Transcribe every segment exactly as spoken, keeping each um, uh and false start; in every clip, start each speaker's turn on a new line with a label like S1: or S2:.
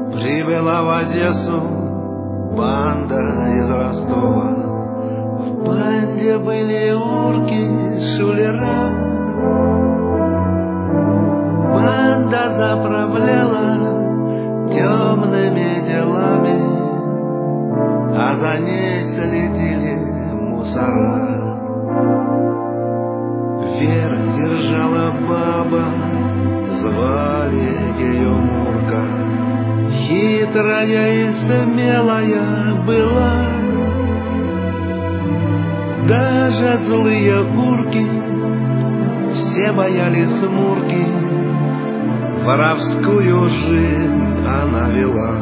S1: Прибыла в Одессу банда из Ростова. В банде были урки, шулера. Банда заправляла темными делами, а за ней следили мусора. Вверх держала баба, звали ее Мурка. Хитрая и смелая была, даже злые урки все боялись Мурки. Воровскую жизнь она вела.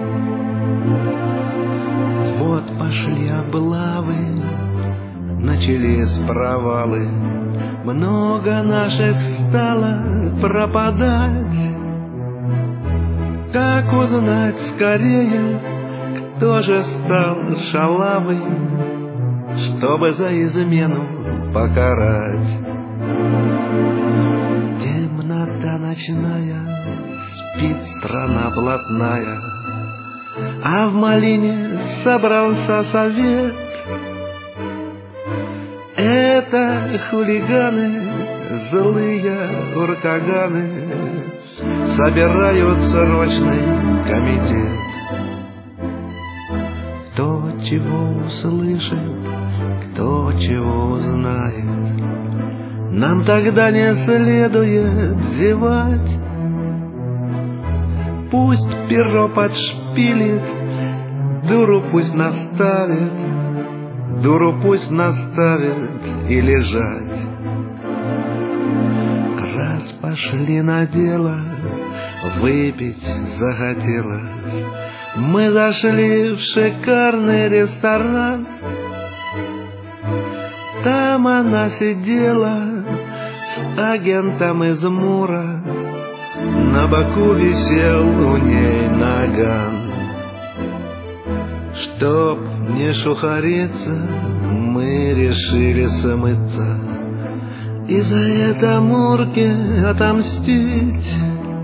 S1: Вот пошли облавы, начались провалы. Много наших стало пропадать. Как узнать скорее, кто же стал шалавой, чтобы за измену покарать? Темнота ночная, спит страна блатная, а в малине собрался совет. Это хулиганы, злые уркаганы, собирают срочный комитет. Кто чего услышит, кто чего узнает, нам тогда не следует зевать. Пусть перо подшпилит, дуру пусть наставит, дуру пусть наставит и лежать. Раз пошли на дело, выпить захотелось, мы зашли в шикарный ресторан. Там она сидела с агентом из Мура, на боку висел у ней наган. Чтоб не шухариться, мы решили смыться и за это Мурке отомстить.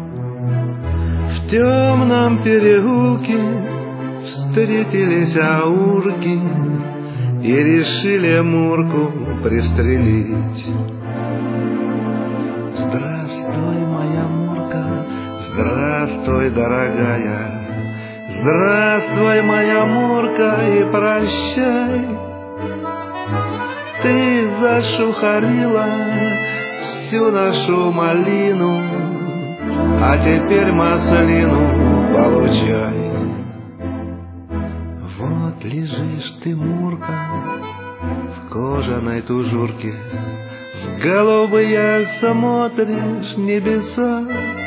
S1: В темном переулке встретились аурки и решили Мурку пристрелить. Здравствуй, моя Мурка, здравствуй, дорогая, здравствуй, моя Мурка, и прощай. Ты зашухарила всю нашу малину, а теперь маслину получай. Вот лежишь ты, Мурка, в кожаной тужурке, в голубые смотришь небеса.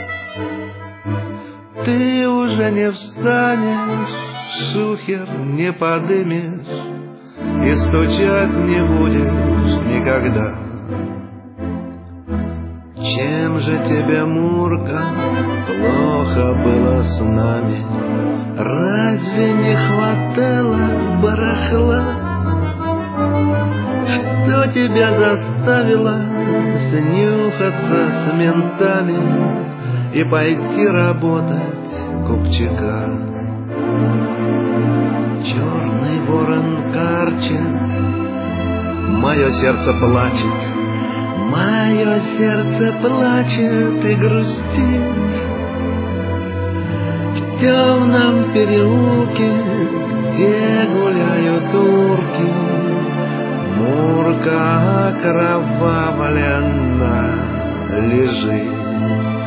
S1: Ты уже не встанешь, шухер не подымешь и стучать не будешь никогда. Чем же тебе, Мурка, плохо было с нами? Разве не хватало барахла? Что тебя заставило снюхаться с ментами и пойти работать купчика? Черный ворон карчет, мое сердце плачет, мое сердце плачет и грустит. В темном переулке, где гуляют урки, Мурка окровавленно лежит.